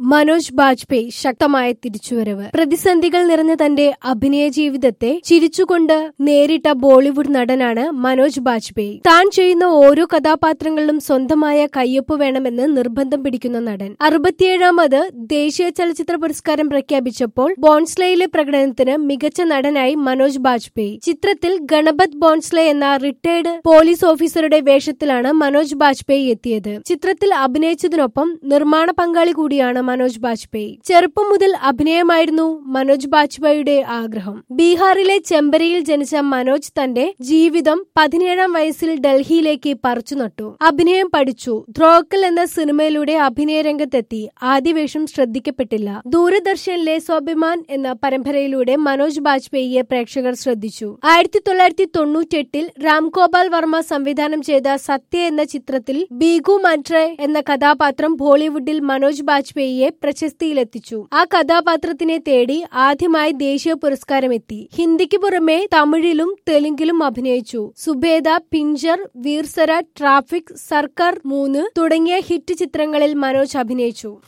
മനോജ് ബാജ്പേയി ശക്തമായ തിരിച്ചുവരവ്. പ്രതിസന്ധികൾ നിറഞ്ഞ തന്റെ അഭിനയ ജീവിതത്തെ ചിരിച്ചുകൊണ്ട് നേരിട്ട ബോളിവുഡ് നടനാണ് മനോജ് ബാജ്പേയി. താൻ ചെയ്യുന്ന ഓരോ കഥാപാത്രങ്ങളിലും സ്വന്തമായ കയ്യൊപ്പ് വേണമെന്ന് നിർബന്ധം പിടിക്കുന്ന നടൻ. 67ാമത് ദേശീയ ചലച്ചിത്ര പുരസ്കാരം പ്രഖ്യാപിച്ചപ്പോൾ ബോൺസ്ലെയിലെ പ്രകടനത്തിന് മികച്ച നടനായി മനോജ് ബാജ്പേയി. ചിത്രത്തിൽ ഗണപത് ബോൺസ്ലെ എന്ന റിട്ടയർഡ് പോലീസ് ഓഫീസറുടെ വേഷത്തിലാണ് മനോജ് ബാജ്പേയി എത്തിയത്. ചിത്രത്തിൽ അഭിനയിച്ചതിനൊപ്പം നിർമ്മാണ പങ്കാളി കൂടിയാണ് മനോജ് ബാജ്പേയി. ചെറുപ്പം മുതൽ അഭിനയമായിരുന്നു മനോജ് ബാജ്പേയിയുടെ ആഗ്രഹം. ബീഹാറിലെ ചെമ്പരയിൽ ജനിച്ച മനോജ് തന്റെ ജീവിതം 17ാം വയസ്സിൽ ഡൽഹിയിലേക്ക് പറിച്ചുനട്ടു. അഭിനയം പഠിച്ചു. ധ്രോക്കൽ എന്ന സിനിമയിലൂടെ അഭിനയ രംഗത്തെത്തി. ആദ്യ വേഷം ശ്രദ്ധിക്കപ്പെട്ടില്ല. ദൂരദർശനിലെ സ്വാഭിമാൻ എന്ന പരമ്പരയിലൂടെ മനോജ് ബാജ്പേയിയെ പ്രേക്ഷകർ ശ്രദ്ധിച്ചു. 1998 രാംഗോപാൽ വർമ്മ സംവിധാനം ചെയ്ത സത്യ എന്ന ചിത്രത്തിൽ ബീഗു മൻട്രെ എന്ന കഥാപാത്രം ബോളിവുഡിൽ മനോജ് ബാജ്പേയിയെ പ്രശസ്തിയിലെത്തിച്ചു. ആ കഥാപാത്രത്തിനെ തേടി ആദ്യമായി ദേശീയ പുരസ്കാരം എത്തി. ഹിന്ദിക്ക് പുറമെ തമിഴിലും തെലുങ്കിലും അഭിനയിച്ചു. സുബേദ, പിഞ്ചർ, വീർസര, ട്രാഫിക്, സർക്കാർ 3 തുടങ്ങിയ ഹിറ്റ് ചിത്രങ്ങളിൽ മനോജ് അഭിനയിച്ചു.